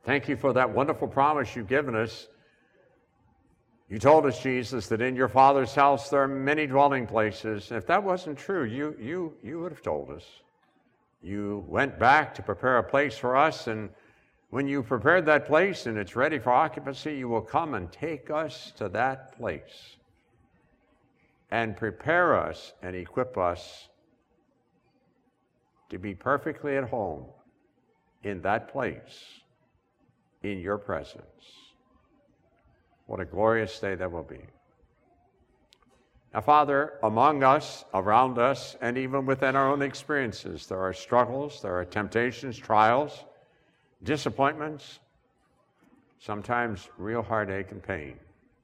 Thank you for that wonderful promise you've given us. You told us, Jesus, that in your Father's house there are many dwelling places. If that wasn't true, you would have told us. You went back to prepare a place for us, and when you prepared that place and it's ready for occupancy, you will come and take us to that place and prepare us and equip us to be perfectly at home in that place, in your presence. What a glorious day that will be. Now, Father, among us, around us, and even within our own experiences, there are struggles, there are temptations, trials, disappointments, sometimes real heartache and pain.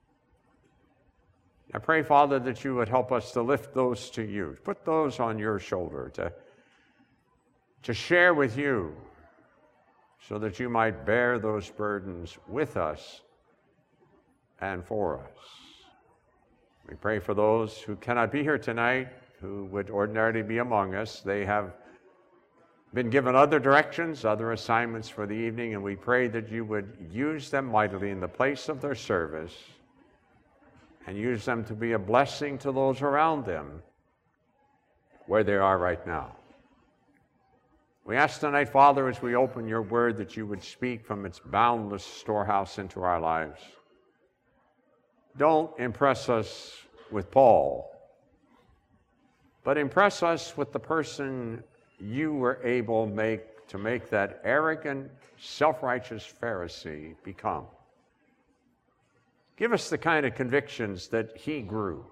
I pray, Father, that you would help us to lift those to you, put those on your shoulder, to share with you, so that you might bear those burdens with us and for us. We pray for those who cannot be here tonight, who would ordinarily be among us. They have been given other directions, other assignments for the evening, and we pray that you would use them mightily in the place of their service and use them to be a blessing to those around them where they are right now. We ask tonight, Father, as we open your word, that you would speak from its boundless storehouse into our lives. Don't impress us with Paul, but impress us with the person you were able to make that arrogant, self-righteous Pharisee become. Give us the kind of convictions that he grew.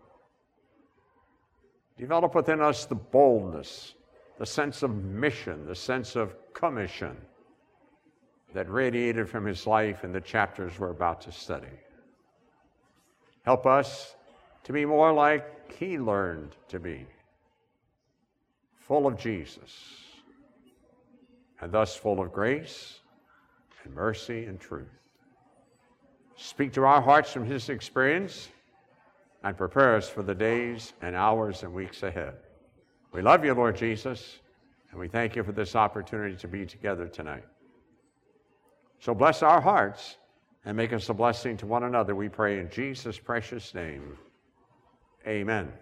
Develop within us the boldness, the sense of mission, the sense of commission that radiated from his life in the chapters we're about to study. Help us to be more like he learned to be, full of Jesus, and thus full of grace and mercy and truth. Speak to our hearts from his experience and prepare us for the days and hours and weeks ahead. We love you, Lord Jesus, and we thank you for this opportunity to be together tonight. So bless our hearts and make us a blessing to one another, we pray in Jesus' precious name. Amen.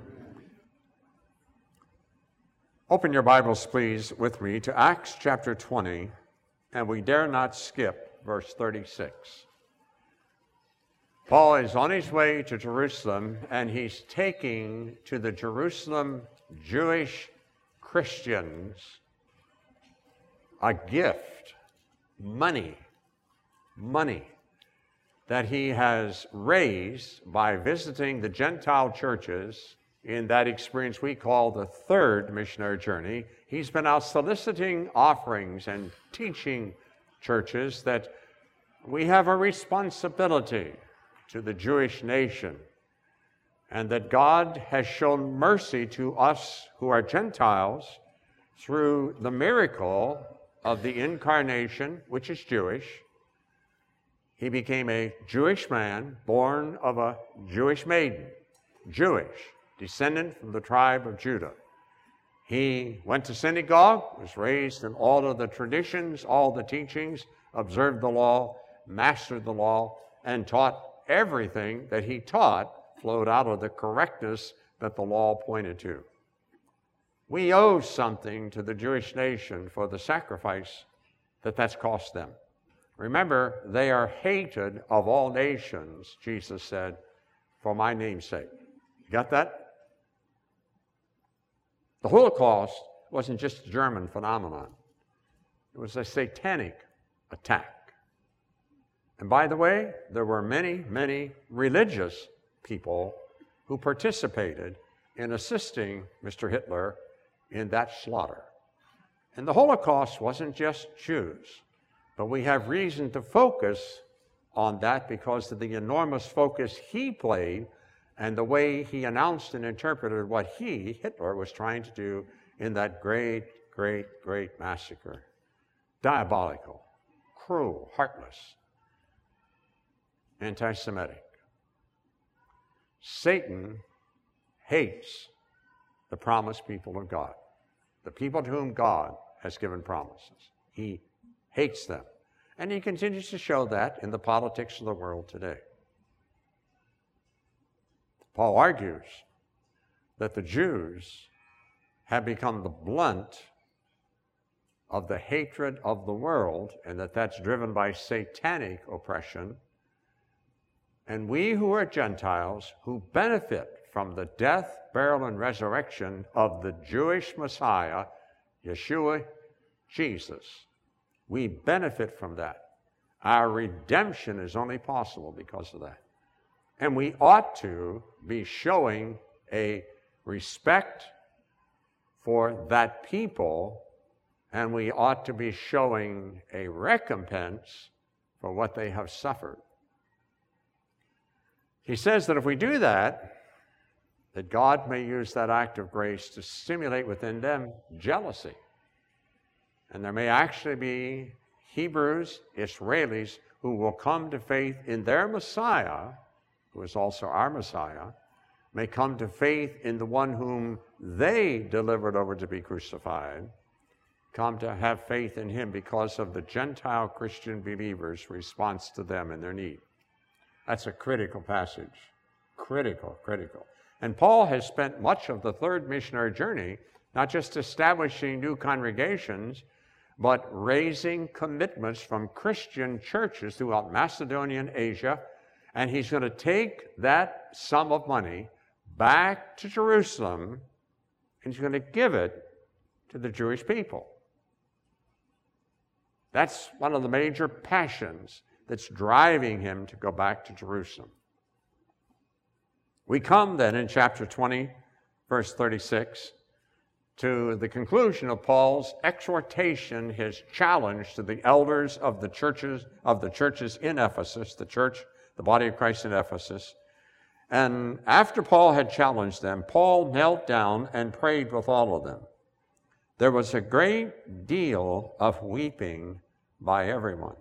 Open your Bibles, please, with me to Acts chapter 20, and we dare not skip verse 36. Paul is on his way to Jerusalem, and he's taking to the Jerusalem Jewish Christians a gift, money that he has raised by visiting the Gentile churches in that experience we call the third missionary journey. He's been out soliciting offerings and teaching churches that we have a responsibility to the Jewish nation, and that God has shown mercy to us who are Gentiles through the miracle of the incarnation, which is Jewish. He became a Jewish man, born of a Jewish maiden, Jewish, descendant from the tribe of Judah. He went to synagogue, was raised in all of the traditions, all the teachings, observed the law, mastered the law, and taught everything that he taught flowed out of the correctness that the law pointed to. We owe something to the Jewish nation for the sacrifice that's cost them. Remember, they are hated of all nations, Jesus said, for my name's sake. You got that? The Holocaust wasn't just a German phenomenon. It was a satanic attack. And by the way, there were many, many religious people who participated in assisting Mr. Hitler in that slaughter. And the Holocaust wasn't just Jews, but we have reason to focus on that because of the enormous focus he played and the way he announced and interpreted what Hitler, was trying to do in that great, great, great massacre. Diabolical, cruel, heartless, anti-Semitic. Satan hates the promised people of God, the people to whom God has given promises. He hates them. And he continues to show that in the politics of the world today. Paul argues that the Jews have become the blunt of the hatred of the world, and that that's driven by satanic oppression. And we who are Gentiles, who benefit from the death, burial, and resurrection of the Jewish Messiah, Yeshua, Jesus, we benefit from that. Our redemption is only possible because of that. And we ought to be showing a respect for that people, and we ought to be showing a recompense for what they have suffered. He says that if we do that, that God may use that act of grace to stimulate within them jealousy. And there may actually be Hebrews, Israelis, who will come to faith in their Messiah, who is also our Messiah, may come to faith in the one whom they delivered over to be crucified, come to have faith in him because of the Gentile Christian believers' response to them and their need. That's a critical passage. Critical. And Paul has spent much of the third missionary journey not just establishing new congregations, but raising commitments from Christian churches throughout Macedonia and Asia. And he's going to take that sum of money back to Jerusalem, and he's going to give it to the Jewish people. That's one of the major passions that's driving him to go back to Jerusalem. We come then in chapter 20, verse 36, to the conclusion of Paul's exhortation, his challenge to the elders of the churches in Ephesus, the body of Christ in Ephesus. And after Paul had challenged them, Paul knelt down and prayed with all of them. There was a great deal of weeping by everyone.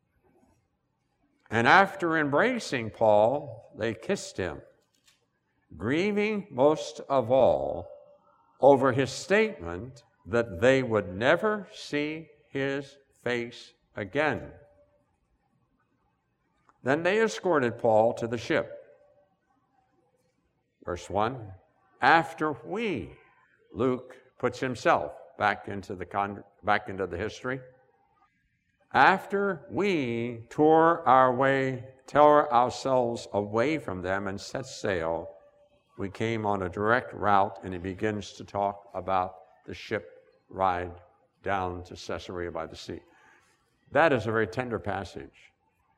And after embracing Paul, they kissed him, grieving most of all over his statement that they would never see his face again. Then they escorted Paul to the ship. Verse 1, after Luke puts himself back into the history. After we tore ourselves away from them and set sail, we came on a direct route, and he begins to talk about the ship ride down to Caesarea by the sea. That is a very tender passage.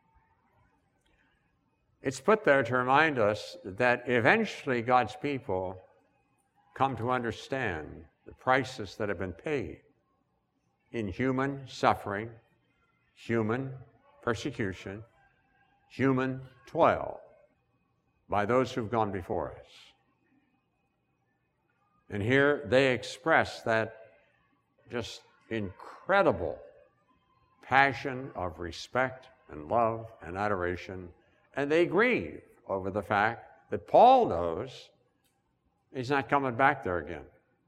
It's put there to remind us that eventually God's people come to understand the prices that have been paid in human suffering, human persecution, human toil by those who've gone before us. And here they express that just incredible passion of respect and love and adoration, and they grieve over the fact that Paul knows he's not coming back there again.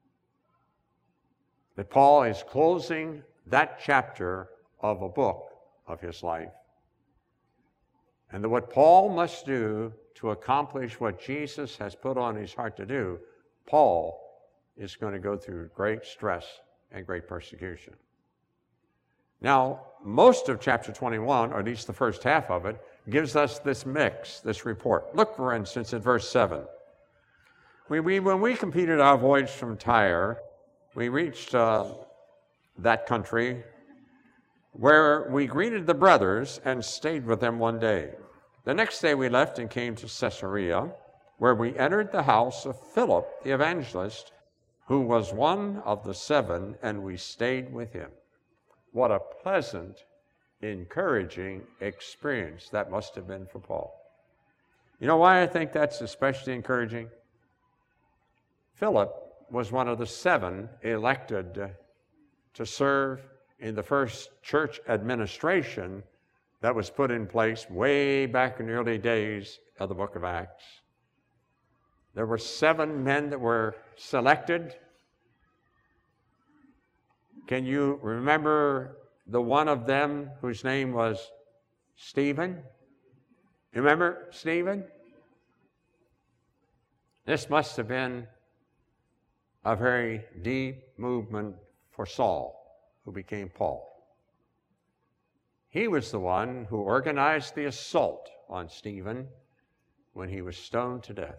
That Paul is closing that chapter of a book of his life. And that what Paul must do to accomplish what Jesus has put on his heart to do, Paul is going to go through great stress and great persecution. Now, most of chapter 21, or at least the first half of it, gives us this mix, this report. Look, for instance, at verse 7. When we completed our voyage from Tyre, we reached that country where we greeted the brothers and stayed with them one day. The next day we left and came to Caesarea, where we entered the house of Philip the evangelist, who was one of the 7, and we stayed with him. What a pleasant, encouraging experience that must have been for Paul. You know why I think that's especially encouraging? Philip was one of the 7 elected to serve in the first church administration that was put in place way back in the early days of the book of Acts. There were 7 men that were selected. Can you remember the one of them whose name was Stephen? You remember Stephen? This must have been a very deep movement for Saul, who became Paul. He was the one who organized the assault on Stephen when he was stoned to death.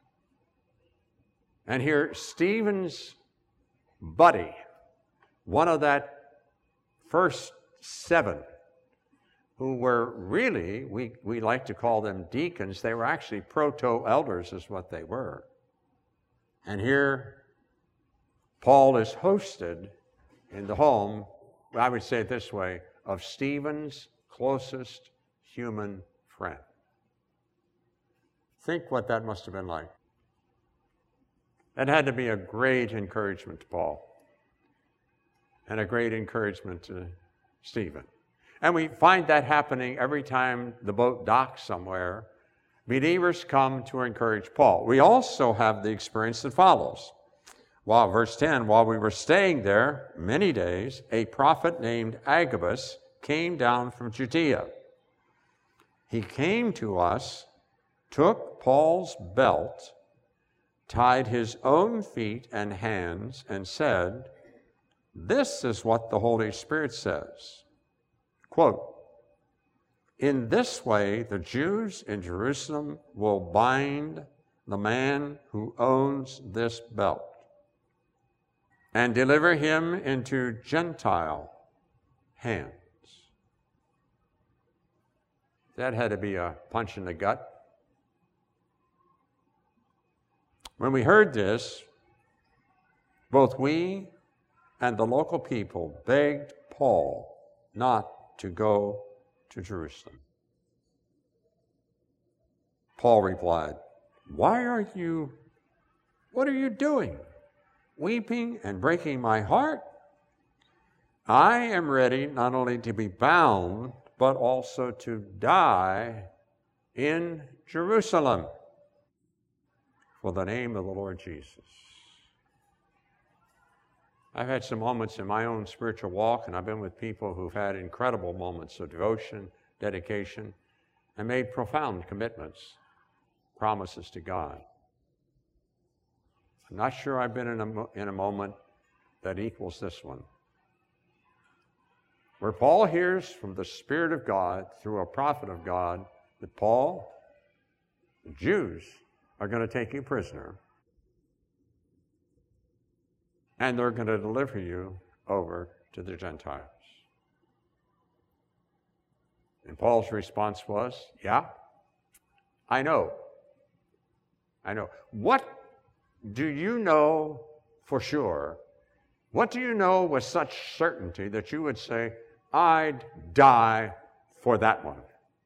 And here, Stephen's buddy, one of that first 7, who were really, we like to call them deacons. They were actually proto-elders is what they were. And here, Paul is hosted in the home, I would say it this way, of Stephen's closest human friend. Think what that must have been like. That had to be a great encouragement to Paul and a great encouragement to Stephen. And we find that happening every time the boat docks somewhere. Believers come to encourage Paul. We also have the experience that follows. Verse 10, while we were staying there many days, a prophet named Agabus came down from Judea. He came to us, took Paul's belt, tied his own feet and hands, and said, "This is what the Holy Spirit says." Quote, "In this way, the Jews in Jerusalem will bind the man who owns this belt and deliver him into Gentile hands." That had to be a punch in the gut. When we heard this, both we and the local people begged Paul not to go to Jerusalem. Paul replied, what are you doing? Weeping and breaking my heart? I am ready not only to be bound, but also to die in Jerusalem for the name of the Lord Jesus. I've had some moments in my own spiritual walk, and I've been with people who've had incredible moments of devotion, dedication, and made profound commitments, promises to God. I'm not sure I've been in a moment that equals this one, where Paul hears from the Spirit of God through a prophet of God that Paul, the Jews are going to take you prisoner, and they're going to deliver you over to the Gentiles. And Paul's response was, yeah, I know. What do you know for sure? What do you know with such certainty that you would say, I'd die for that one?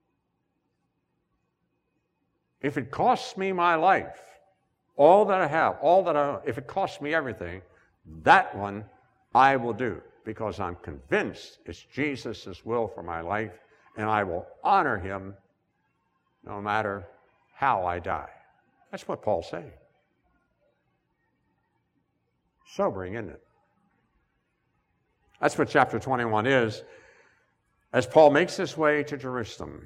If it costs me my life, all that I have, if it costs me everything, that one I will do, because I'm convinced it's Jesus' will for my life, and I will honor him no matter how I die. That's what Paul's saying. Sobering, isn't it? That's what chapter 21 is, as Paul makes his way to Jerusalem.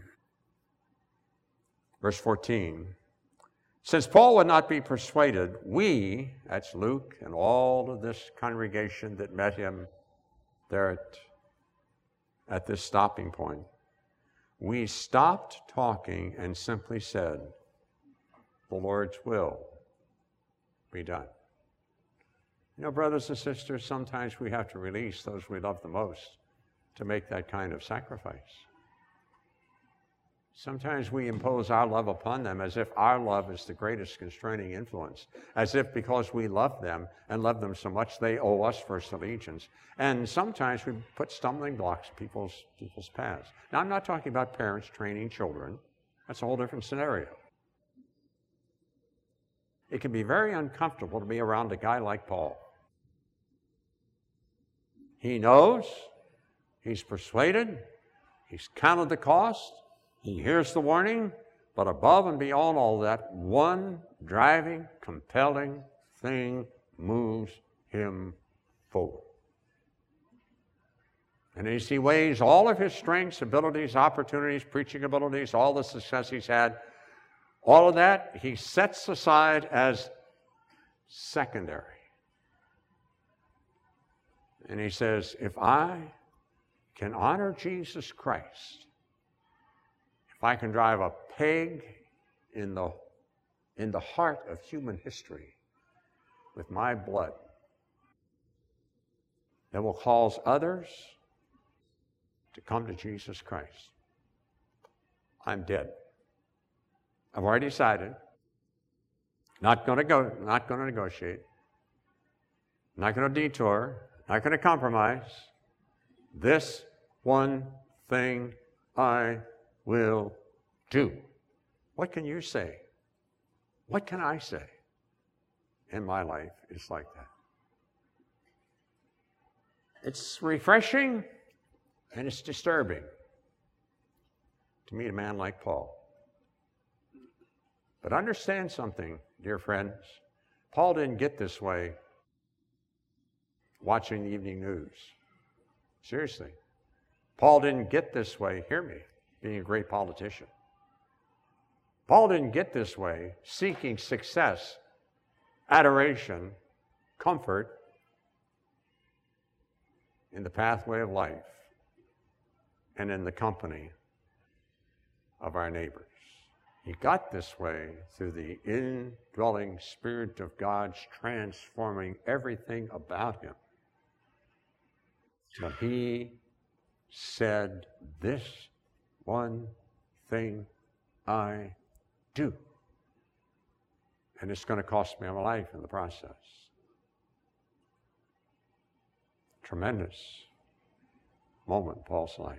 Verse 14, since Paul would not be persuaded, we, that's Luke and all of this congregation that met him there at this stopping point, we stopped talking and simply said, the Lord's will be done. You know, brothers and sisters, sometimes we have to release those we love the most to make that kind of sacrifice. Sometimes we impose our love upon them as if our love is the greatest constraining influence, as if because we love them and love them so much, they owe us first allegiance. And sometimes we put stumbling blocks in people's paths. Now, I'm not talking about parents training children. That's a whole different scenario. It can be very uncomfortable to be around a guy like Paul. He knows, he's persuaded, he's counted the cost, he hears the warning, but above and beyond all that, one driving, compelling thing moves him forward. And as he weighs all of his strengths, abilities, opportunities, preaching abilities, all the success he's had, all of that he sets aside as secondary. And he says, if I can honor Jesus Christ, if I can drive a peg in the heart of human history with my blood, that will cause others to come to Jesus Christ, I'm dead. I've already decided, not going to negotiate, not going to detour, not going to compromise. This one thing I will do. What can you say? What can I say? In my life, it's like that. It's refreshing and it's disturbing to meet a man like Paul. But understand something, dear friends. Paul didn't get this way watching the evening news. Seriously. Paul didn't get this way, hear me, being a great politician. Paul didn't get this way seeking success, adoration, comfort in the pathway of life and in the company of our neighbors. He got this way through the indwelling Spirit of God transforming everything about him. So he said, this one thing I do. And it's going to cost me my life in the process. Tremendous moment in Paul's life.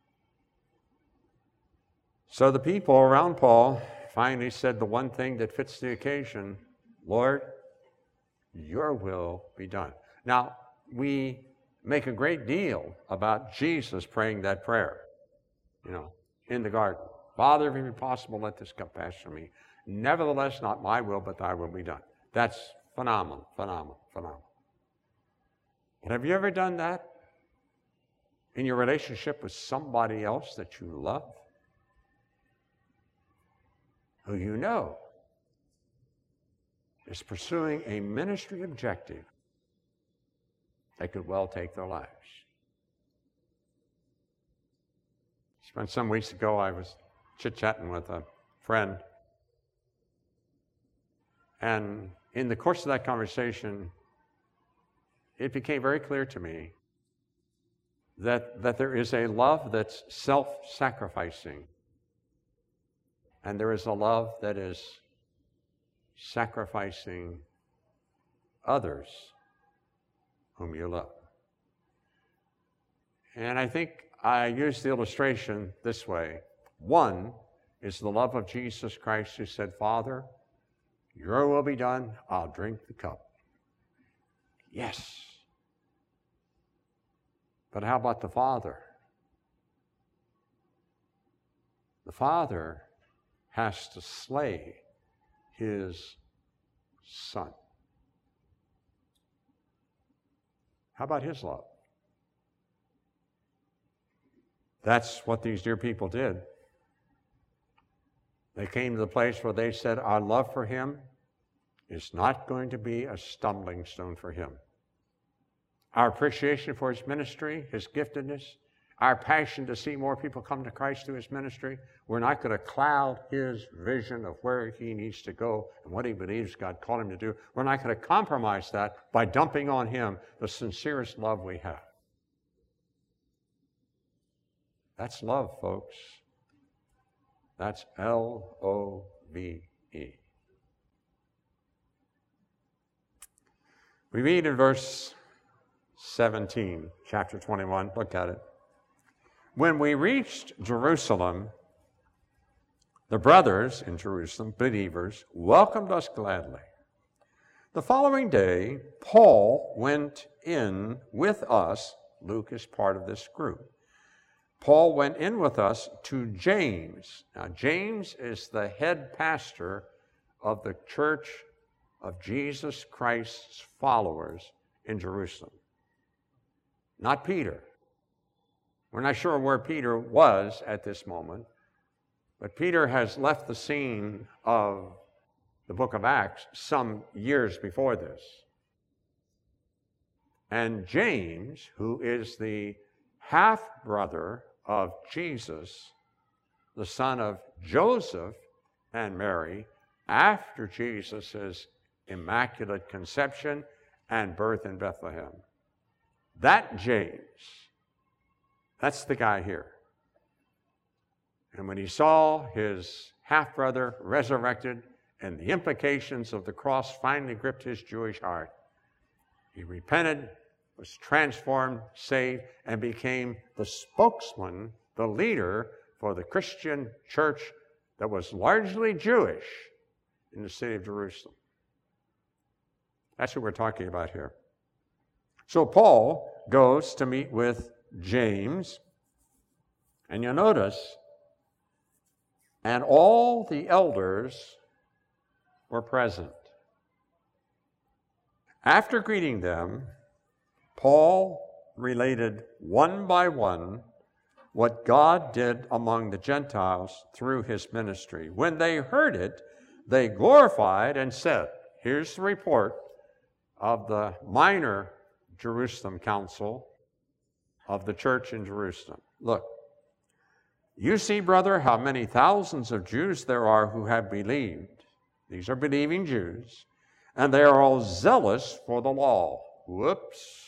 So the people around Paul finally said the one thing that fits the occasion, Lord, your will be done. Now, we make a great deal about Jesus praying that prayer, in the garden. Father, if it be possible, let this cup pass from me. Nevertheless, not my will, but thy will be done. That's phenomenal, phenomenal, phenomenal. But have you ever done that in your relationship with somebody else that you love? Who you know is pursuing a ministry objective that could well take their lives. Spent some weeks ago, I was chit-chatting with a friend, and in the course of that conversation, it became very clear to me that there is a love that's self-sacrificing, and there is a love that is sacrificing others whom you love. And I think I use the illustration this way. One is the love of Jesus Christ who said, Father, your will be done, I'll drink the cup. Yes. But how about the Father? The Father has to slay his Son. How about his love? That's what these dear people did. They came to the place where they said, our love for him is not going to be a stumbling stone for him. Our appreciation for his ministry, his giftedness, our passion to see more people come to Christ through his ministry, we're not going to cloud his vision of where he needs to go and what he believes God called him to do. We're not going to compromise that by dumping on him the sincerest love we have. That's love, folks. That's L-O-V-E. We read in verse 17, chapter 21. Look at it. When we reached Jerusalem, the brothers in Jerusalem, believers, welcomed us gladly. The following day, Paul went in with us. Luke is part of this group. Paul went in with us to James. Now, James is the head pastor of the Church of Jesus Christ's followers in Jerusalem. Not Peter. We're not sure where Peter was at this moment, but Peter has left the scene of the book of Acts some years before this. And James, who is the half-brother of Jesus, the son of Joseph and Mary, after Jesus' immaculate conception and birth in Bethlehem. That James, that's the guy here. And when he saw his half-brother resurrected and the implications of the cross finally gripped his Jewish heart, he repented, was transformed, saved, and became the spokesman, the leader for the Christian church that was largely Jewish in the city of Jerusalem. That's what we're talking about here. So Paul goes to meet with James, and you'll notice, and all the elders were present. After greeting them, Paul related one by one what God did among the Gentiles through his ministry. When they heard it, they glorified and said, here's the report of the minor Jerusalem council of the church in Jerusalem. Look, you see, brother, how many thousands of Jews there are who have believed. These are believing Jews, and they are all zealous for the law. Whoops.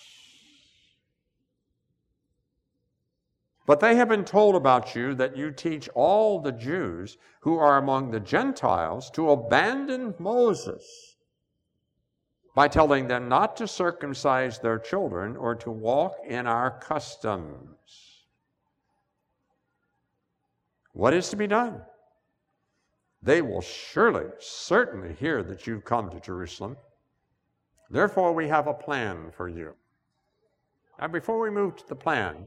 But they have been told about you that you teach all the Jews who are among the Gentiles to abandon Moses by telling them not to circumcise their children or to walk in our customs. What is to be done? They will certainly hear that you've come to Jerusalem. Therefore, we have a plan for you. Now, before we move to the plan,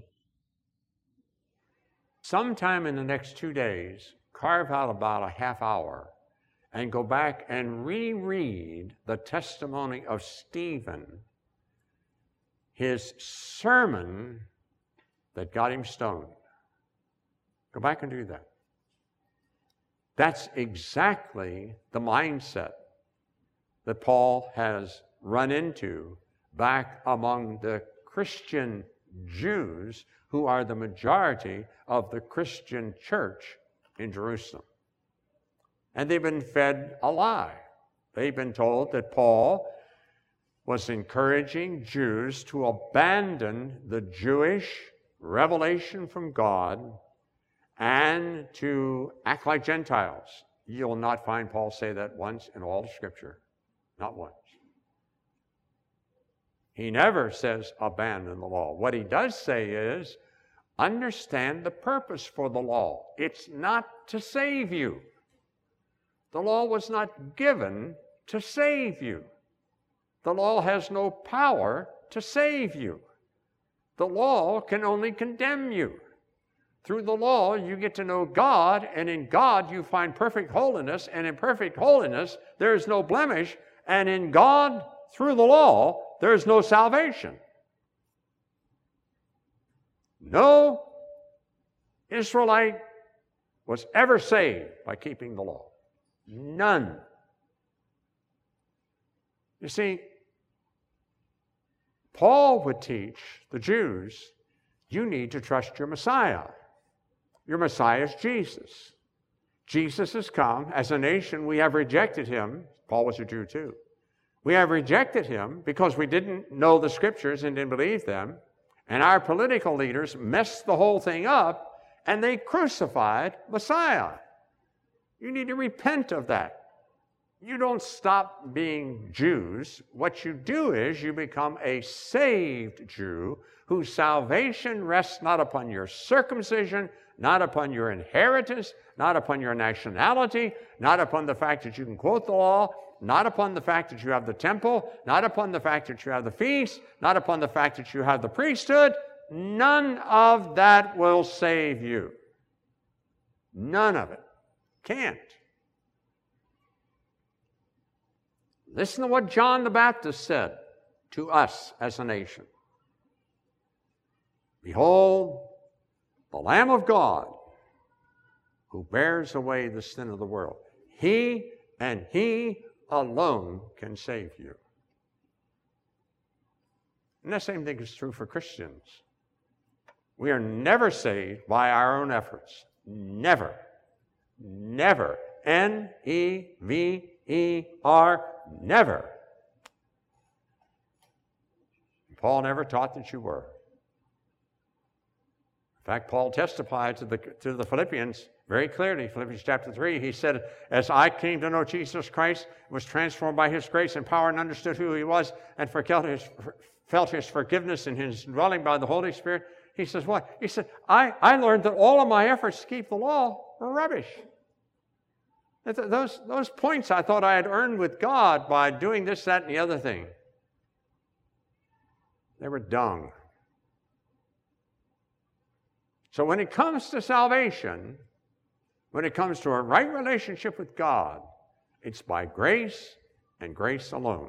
sometime in the next 2 days, carve out about a half hour and go back and reread the testimony of Stephen, his sermon that got him stoned. Go back and do that. That's exactly the mindset that Paul has run into back among the Christian Jews who are the majority of the Christian church in Jerusalem. And they've been fed a lie. They've been told that Paul was encouraging Jews to abandon the Jewish revelation from God and to act like Gentiles. You'll not find Paul say that once in all the Scripture. Not once. He never says abandon the law. What he does say is understand the purpose for the law. It's not to save you. The law was not given to save you. The law has no power to save you. The law can only condemn you. Through the law, you get to know God, and in God you find perfect holiness, and in perfect holiness there is no blemish, and in God, through the law, there is no salvation. No Israelite was ever saved by keeping the law. None. You see, Paul would teach the Jews, you need to trust your Messiah. Your Messiah is Jesus. Jesus has come. As a nation, we have rejected him. Paul was a Jew too. We have rejected him because we didn't know the Scriptures and didn't believe them. And our political leaders messed the whole thing up, and they crucified Messiah. You need to repent of that. You don't stop being Jews. What you do is you become a saved Jew whose salvation rests not upon your circumcision, not upon your inheritance, not upon your nationality, not upon the fact that you can quote the law, not upon the fact that you have the temple, not upon the fact that you have the feast, not upon the fact that you have the priesthood. None of that will save you. None of it. Can't. Listen to what John the Baptist said to us as a nation. Behold, the Lamb of God, who bears away the sin of the world. He and He alone can save you. And the same thing is true for Christians. We are never saved by our own efforts. Never. Never. N-E-V-E-R. Never. Paul never taught that you were. In fact, Paul testified to the Philippians very clearly. Philippians chapter 3, he said, as I came to know Jesus Christ, was transformed by His grace and power, and understood who He was, and felt His forgiveness in His dwelling by the Holy Spirit. He says, what? He said, I learned that all of my efforts to keep the law were rubbish. Those points I thought I had earned with God by doing this, that, and the other thing, they were dung. So when it comes to salvation, when it comes to a right relationship with God, it's by grace and grace alone.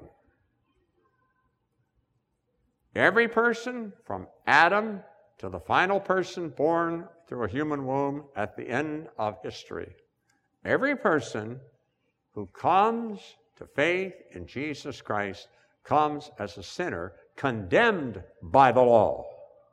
Every person from Adam to the final person born through a human womb at the end of history, every person who comes to faith in Jesus Christ comes as a sinner condemned by the law.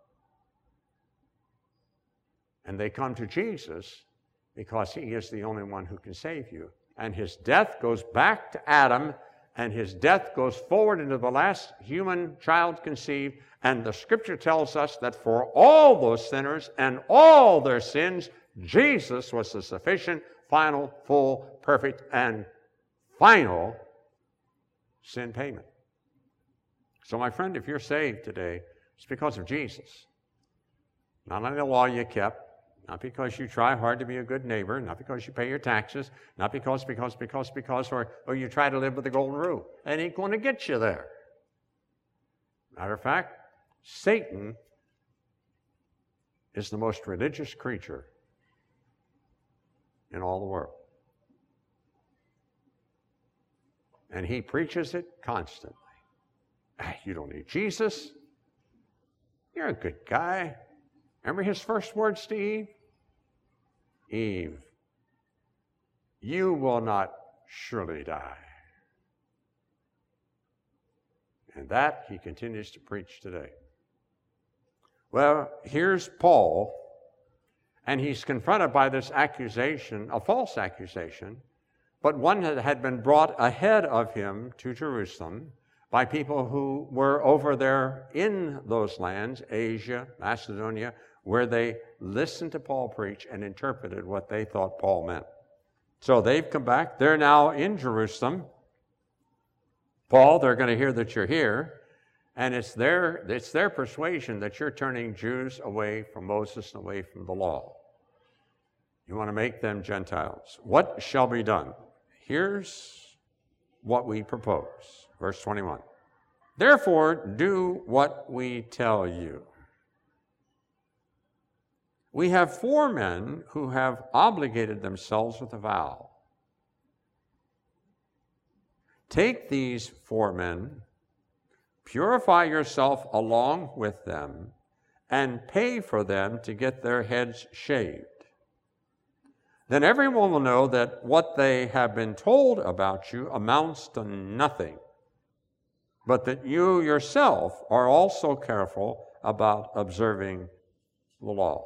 And they come to Jesus because He is the only one who can save you. And His death goes back to Adam, and His death goes forward into the last human child conceived. And the Scripture tells us that for all those sinners and all their sins, Jesus was the sufficient, final, full, perfect, and final sin payment. So, my friend, if you're saved today, it's because of Jesus. Not only the law you kept, not because you try hard to be a good neighbor, not because you pay your taxes, not because, or you try to live with the golden rule. It ain't going to get you there. Matter of fact, Satan is the most religious creature in all the world. And he preaches it constantly. You don't need Jesus. You're a good guy. Remember his first words to Eve? Eve, you will not surely die. And that he continues to preach today. Well, here's Paul, and he's confronted by this accusation, a false accusation, but one that had been brought ahead of him to Jerusalem by people who were over there in those lands, Asia, Macedonia, where they listened to Paul preach and interpreted what they thought Paul meant. So they've come back. They're now in Jerusalem. Paul, they're going to hear that you're here, and it's their persuasion that you're turning Jews away from Moses and away from the law. You want to make them Gentiles. What shall be done? Here's what we propose. Verse 21. Therefore, do what we tell you. We have 4 men who have obligated themselves with a vow. Take these 4 men, purify yourself along with them, and pay for them to get their heads shaved. Then everyone will know that what they have been told about you amounts to nothing, but that you yourself are also careful about observing the law.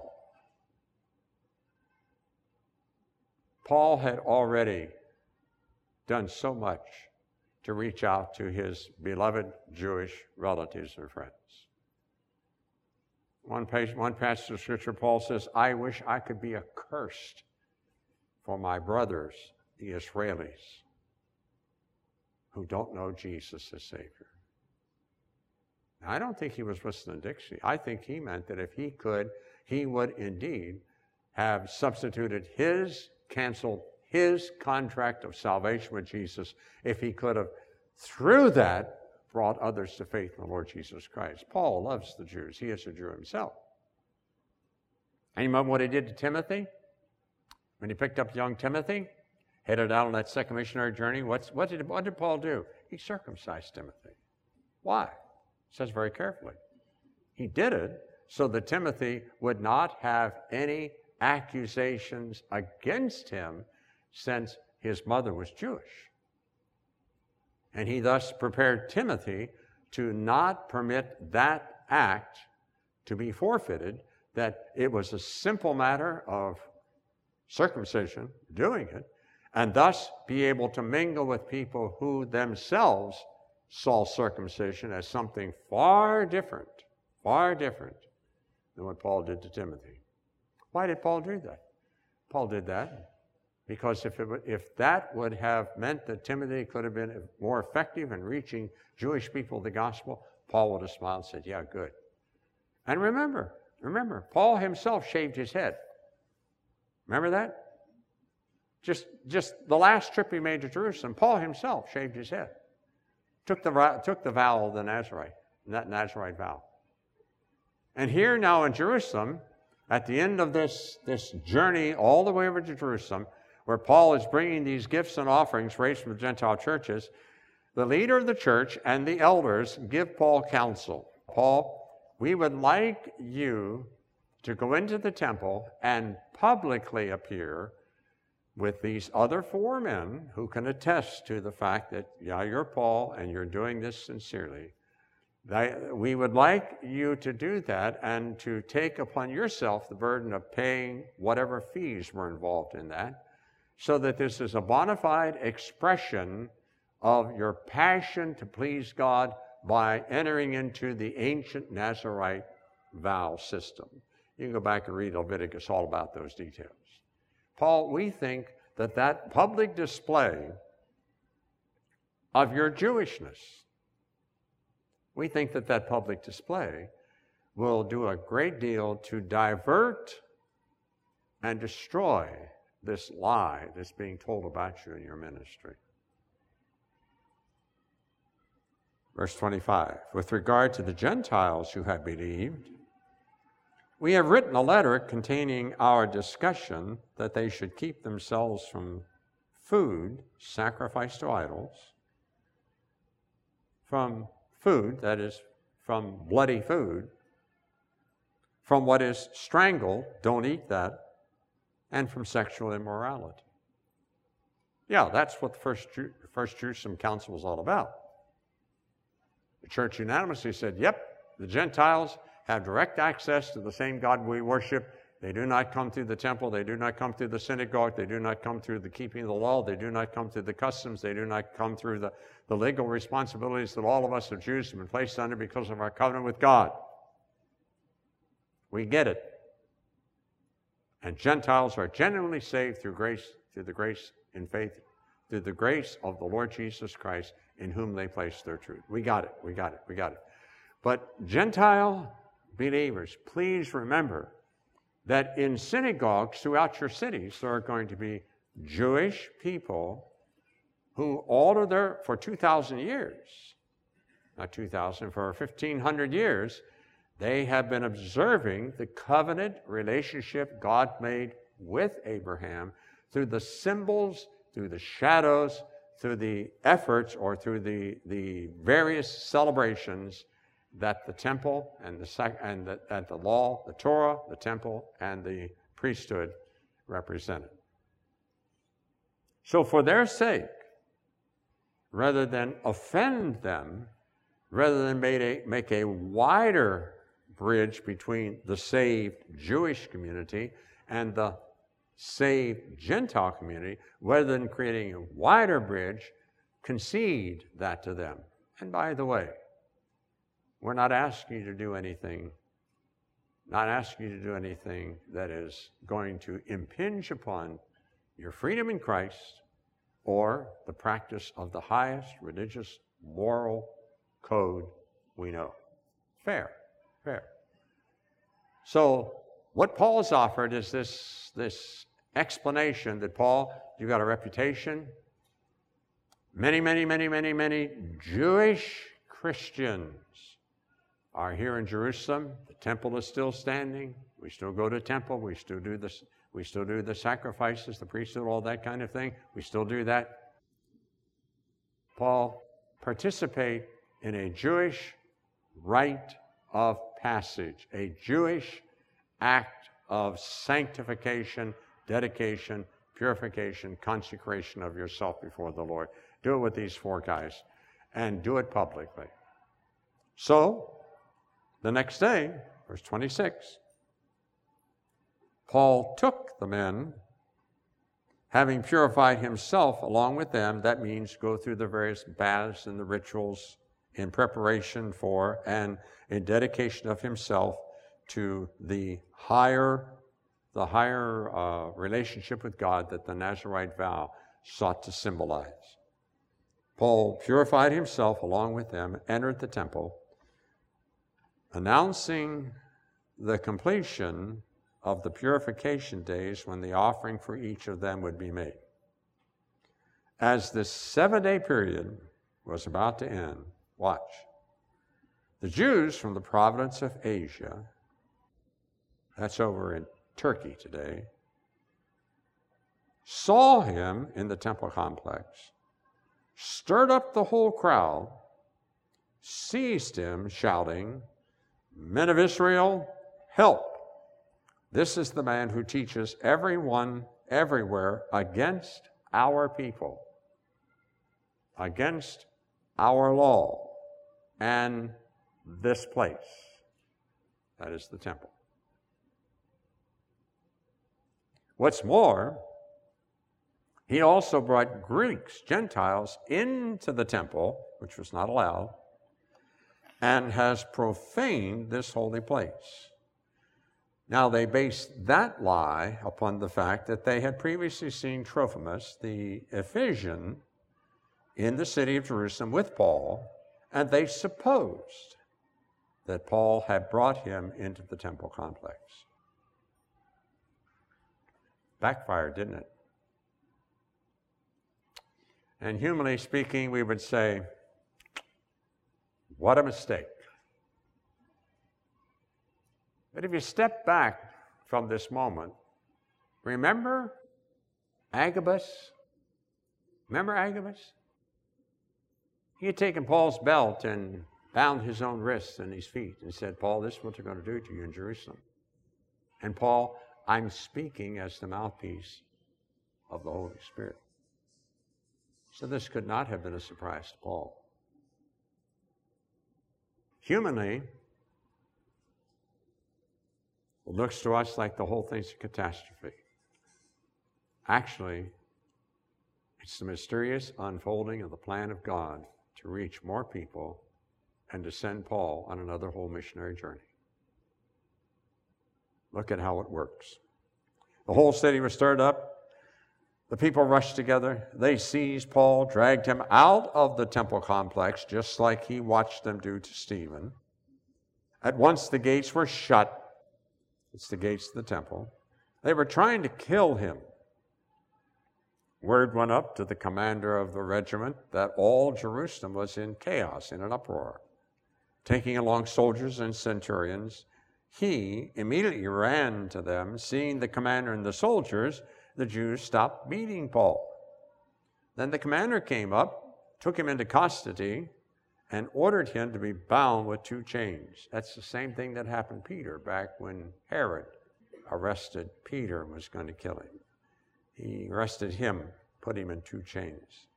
Paul had already done so much to reach out to his beloved Jewish relatives and friends. One passage of Scripture, Paul says, I wish I could be accursed for my brothers, the Israelis, who don't know Jesus as Savior. Now, I don't think he was whistling Dixie. I think he meant that if he could, he would indeed have canceled his contract of salvation with Jesus if he could have, through that, brought others to faith in the Lord Jesus Christ. Paul loves the Jews. He is a Jew himself. And you remember what he did to Timothy? When he picked up young Timothy, headed out on that second missionary journey, what did Paul do? He circumcised Timothy. Why? It says very carefully. He did it so that Timothy would not have any accusations against him, since his mother was Jewish. And he thus prepared Timothy to not permit that act to be forfeited, that it was a simple matter of circumcision, doing it, and thus be able to mingle with people who themselves saw circumcision as something far different than what Paul did to Timothy. Why did Paul do that? Paul did that because if that would have meant that Timothy could have been more effective in reaching Jewish people the gospel, Paul would have smiled and said, yeah, good. And remember, Paul himself shaved his head. Remember that? Just the last trip he made to Jerusalem, Paul himself shaved his head. Took the vow of the Nazarite, that Nazarite vow. And here now in Jerusalem, at the end of this journey all the way over to Jerusalem, where Paul is bringing these gifts and offerings raised from the Gentile churches, the leader of the church and the elders give Paul counsel. Paul, we would like you to go into the temple and publicly appear with these other 4 men who can attest to the fact that, yeah, you're Paul and you're doing this sincerely. We would like you to do that and to take upon yourself the burden of paying whatever fees were involved in that, so that this is a bona fide expression of your passion to please God by entering into the ancient Nazarite vow system. You can go back and read Leviticus all about those details. Paul, we think that public display of your Jewishness, we think that public display will do a great deal to divert and destroy this lie that's being told about you in your ministry. Verse 25, with regard to the Gentiles who have believed, we have written a letter containing our discussion that they should keep themselves from food sacrificed to idols, from food, that is, from bloody food, from what is strangled, don't eat that, and from sexual immorality. Yeah, that's what the First Jerusalem Council was all about. The church unanimously said, yep, the Gentiles have direct access to the same God we worship. They do not come through the temple. They do not come through the synagogue. They do not come through the keeping of the law. They do not come through the customs. They do not come through the legal responsibilities that all of us as Jews have been placed under because of our covenant with God. We get it. And Gentiles are genuinely saved through the grace in faith, through the grace of the Lord Jesus Christ, in whom they place their truth. We got it. But Gentile believers, please remember that in synagogues throughout your cities, there are going to be Jewish people who for 2,000 years, not 2,000, for 1,500 years, they have been observing the covenant relationship God made with Abraham through the symbols, through the shadows, through the efforts, or through the various celebrations that the temple and the law, the Torah, the temple, and the priesthood represented. So for their sake, rather than offend them, rather than make a wider bridge between the saved Jewish community and the saved Gentile community, rather than creating a wider bridge, concede that to them. And by the way, we're not asking you to do anything that is going to impinge upon your freedom in Christ or the practice of the highest religious moral code we know. Fair. So what Paul has offered is this explanation that, Paul, you got a reputation. Many Jewish Christians are here in Jerusalem. The temple is still standing. We still go to temple. We still do the sacrifices, the priesthood, all that kind of thing. We still do that. Paul, participate in a Jewish rite of passage, a Jewish act of sanctification, dedication, purification, consecration of yourself before the Lord. Do it with these 4 guys, and do it publicly. So, the next day, verse 26, Paul took the men, having purified himself along with them. That means go through the various baths and the rituals in preparation for and in dedication of himself to the higher relationship with God that the Nazirite vow sought to symbolize. Paul purified himself along with them, entered the temple, announcing the completion of the purification days when the offering for each of them would be made. As this 7-day period was about to end, watch, the Jews from the province of Asia, that's over in Turkey today, saw him in the temple complex, stirred up the whole crowd, seized him, shouting, "Men of Israel, help! This is the man who teaches everyone, everywhere, against our people, against our law, and this place." That is the temple. What's more, he also brought Greeks, Gentiles, into the temple, which was not allowed, and has profaned this holy place. Now, they based that lie upon the fact that they had previously seen Trophimus, the Ephesian, in the city of Jerusalem with Paul, and they supposed that Paul had brought him into the temple complex. Backfired, didn't it? And humanly speaking, we would say, what a mistake. But if you step back from this moment, remember Agabus? Remember Agabus? He had taken Paul's belt and bound his own wrists and his feet and said, "Paul, this is what they're going to do to you in Jerusalem." And Paul, "I'm speaking as the mouthpiece of the Holy Spirit." So this could not have been a surprise to Paul. Humanly, it looks to us like the whole thing's a catastrophe. Actually, it's the mysterious unfolding of the plan of God to reach more people and to send Paul on another whole missionary journey. Look at how it works. The whole city was stirred up. The people rushed together. They seized Paul, dragged him out of the temple complex, just like he watched them do to Stephen. At once the gates were shut. It's the gates of the temple. They were trying to kill him. Word went up to the commander of the regiment that all Jerusalem was in chaos, in an uproar. Taking along soldiers and centurions, he immediately ran to them. Seeing the commander and the soldiers, the Jews stopped beating Paul. Then the commander came up, took him into custody, and ordered him to be bound with 2 chains. That's the same thing that happened to Peter back when Herod arrested Peter and was going to kill him. He arrested him, put him in 2 chains.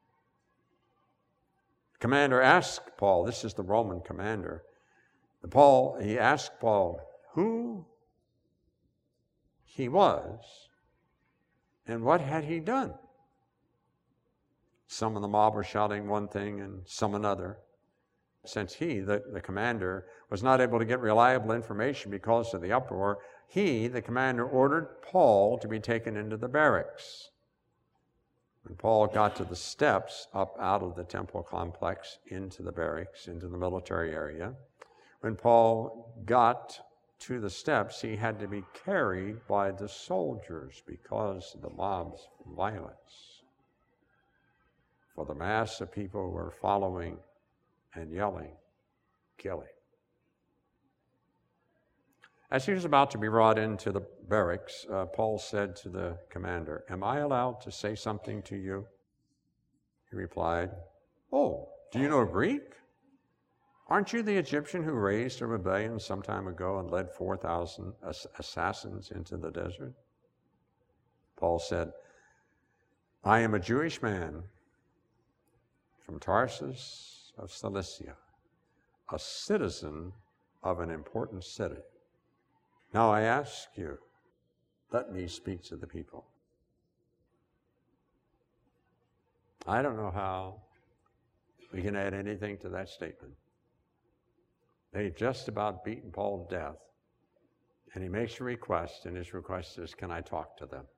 The commander asked Paul, this is the Roman commander, he asked Paul who he was and what had he done. Some of the mob were shouting one thing and some another. Since he, the commander, was not able to get reliable information because of the uproar, the commander, ordered Paul to be taken into the barracks. When Paul got to the steps up out of the temple complex into the barracks, into the military area, when Paul got to the steps, he had to be carried by the soldiers because of the mob's violence. For the mass of people were following and yelling, "Kill him." As he was about to be brought into the barracks, Paul said to the commander, "Am I allowed to say something to you?" He replied, "Oh, do you know Greek? Aren't you the Egyptian who raised a rebellion some time ago and led 4,000 assassins into the desert? Paul said, I am a Jewish man from Tarsus of Cilicia, a citizen of an important city. Now I ask you, let me speak to the people. I don't know how we can add anything to that statement. They've just about beaten Paul to death, and he makes a request, and his request is, can I talk to them?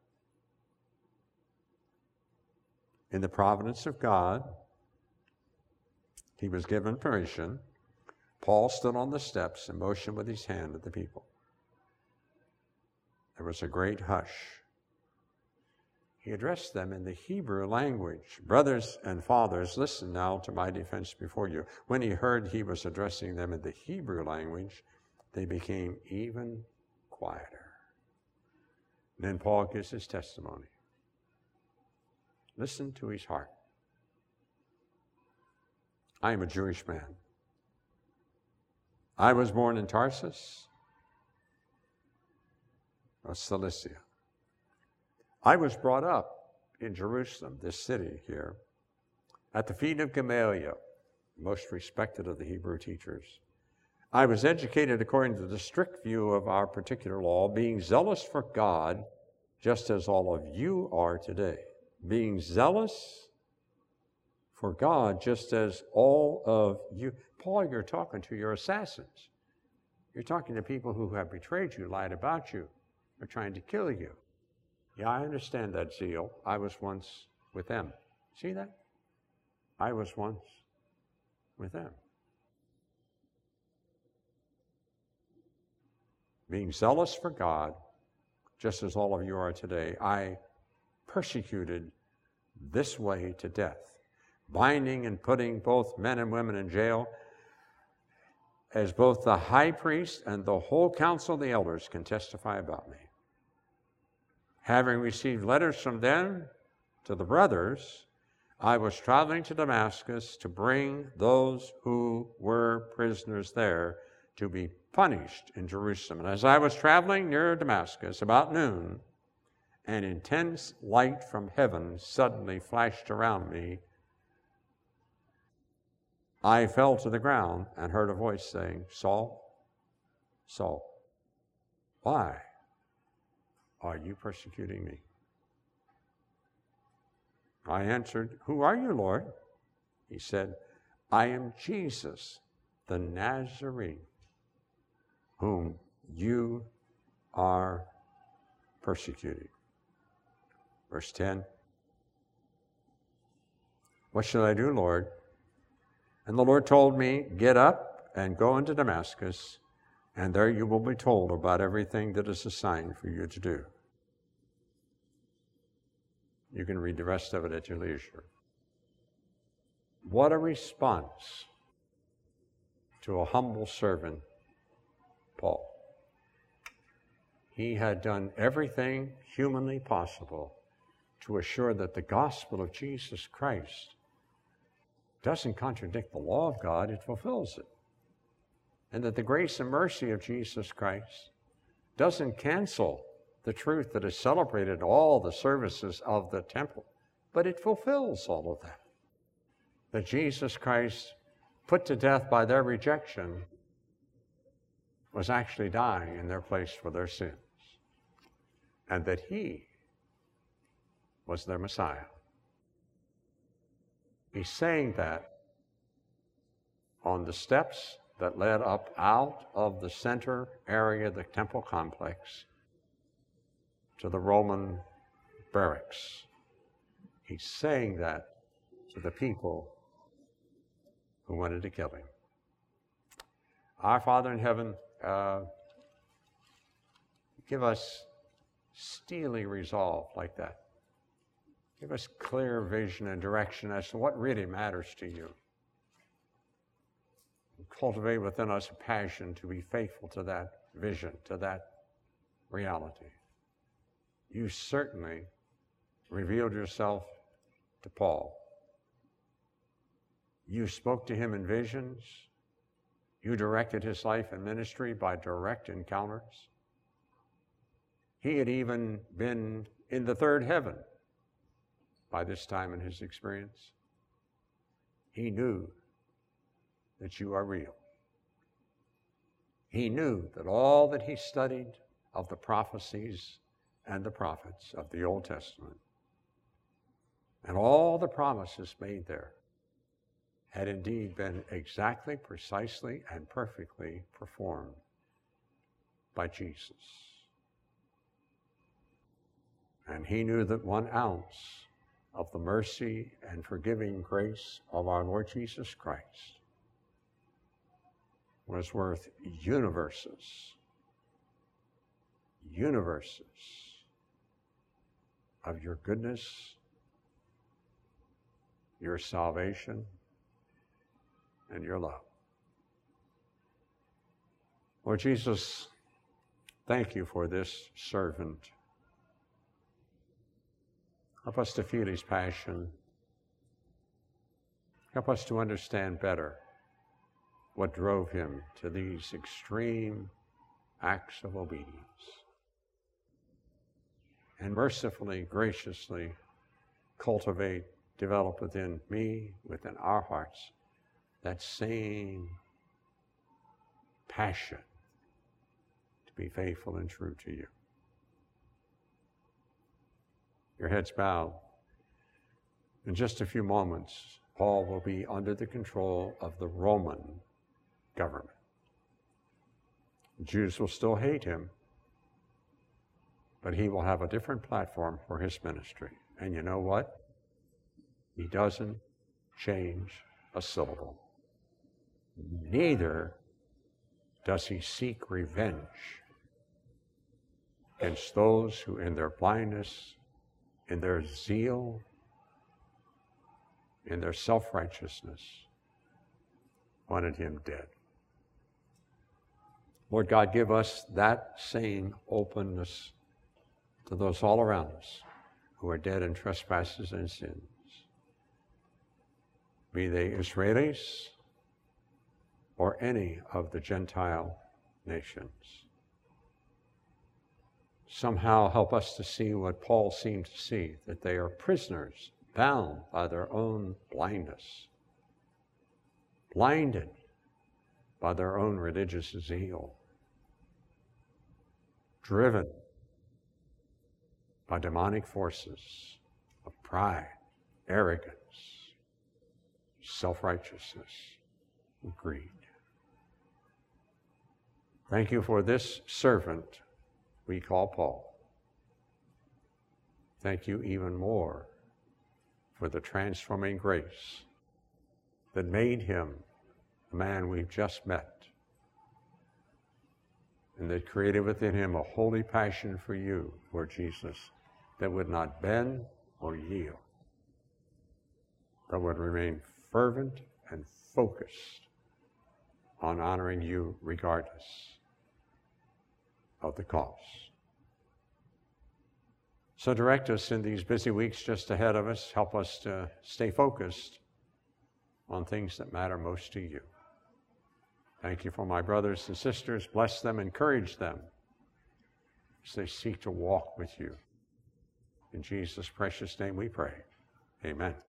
In the providence of God, he was given permission. Paul stood on the steps and motioned with his hand at the people. There was a great hush. He addressed them in the Hebrew language. Brothers and fathers, listen now to my defense before you. When he heard he was addressing them in the Hebrew language, they became even quieter. And then Paul gives his testimony. Listen to his heart. I am a Jewish man. I was born in Tarsus of Cilicia. I was brought up in Jerusalem, this city here, at the feet of Gamaliel, most respected of the Hebrew teachers. I was educated according to the strict view of our particular law, being zealous for God, just as all of you are today. Being zealous for God, just as all of you. Paul, you're talking to your assassins. You're talking to people who have betrayed you, lied about you, are trying to kill you. Yeah, I understand that zeal. I was once with them. See that? I was once with them. Being zealous for God, just as all of you are today, I persecuted this way to death, binding and putting both men and women in jail, as both the high priest and the whole council of the elders can testify about me. Having received letters from them to the brothers, I was traveling to Damascus to bring those who were prisoners there to be punished in Jerusalem. And as I was traveling near Damascus, about noon, an intense light from heaven suddenly flashed around me. I fell to the ground and heard a voice saying, Saul, Saul, why are you persecuting me? I answered, Who are you, Lord? He said, I am Jesus, the Nazarene, whom you are persecuting. Verse 10, What shall I do, Lord? And the Lord told me, Get up and go into Damascus, and there you will be told about everything that is assigned for you to do. You can read the rest of it at your leisure. What a response to a humble servant, Paul. He had done everything humanly possible to assure that the gospel of Jesus Christ doesn't contradict the law of God, it fulfills it. And that the grace and mercy of Jesus Christ doesn't cancel the truth that is celebrated in all the services of the temple, but it fulfills all of that. That Jesus Christ, put to death by their rejection, was actually dying in their place for their sins, and that he was their Messiah. He's saying that on the steps that led up out of the center area of the temple complex to the Roman barracks. He's saying that to the people who wanted to kill him. Our Father in heaven, give us steely resolve like that. Give us clear vision and direction as to what really matters to you. Cultivate within us a passion to be faithful to that vision, to that reality. You certainly revealed yourself to Paul. You spoke to him in visions. You directed his life and ministry by direct encounters. He had even been in the third heaven by this time in his experience. He knew that you are real. He knew that all that he studied of the prophecies and the prophets of the Old Testament and all the promises made there had indeed been exactly, precisely, and perfectly performed by Jesus. And he knew that 1 ounce of the mercy and forgiving grace of our Lord Jesus Christ was worth universes of your goodness, your salvation, and your love. Lord Jesus, thank you for this servant. Help us to feel his passion. Help us to understand better what drove him to these extreme acts of obedience. And mercifully, graciously cultivate, develop within me, within our hearts, that same passion to be faithful and true to you. Your heads bowed. In just a few moments, Paul will be under the control of the Roman government. The Jews will still hate him, but he will have a different platform for his ministry. And you know what? He doesn't change a syllable. Neither does he seek revenge against those who in their blindness, in their zeal, in their self-righteousness, wanted him dead. Lord God, give us that same openness to those all around us who are dead in trespasses and sins. Be they Israelis or any of the Gentile nations. Somehow help us to see what Paul seemed to see, that they are prisoners, bound by their own blindness, blinded by their own religious zeal, driven by demonic forces of pride, arrogance, self-righteousness, and greed. Thank you for this servant we call Paul. Thank you even more for the transforming grace that made him the man we've just met, and that created within him a holy passion for you, Lord Jesus, that would not bend or yield, but would remain fervent and focused on honoring you regardless of the cost. So direct us in these busy weeks just ahead of us. Help us to stay focused on things that matter most to you. Thank you for my brothers and sisters. Bless them, encourage them as they seek to walk with you. In Jesus' precious name we pray. Amen.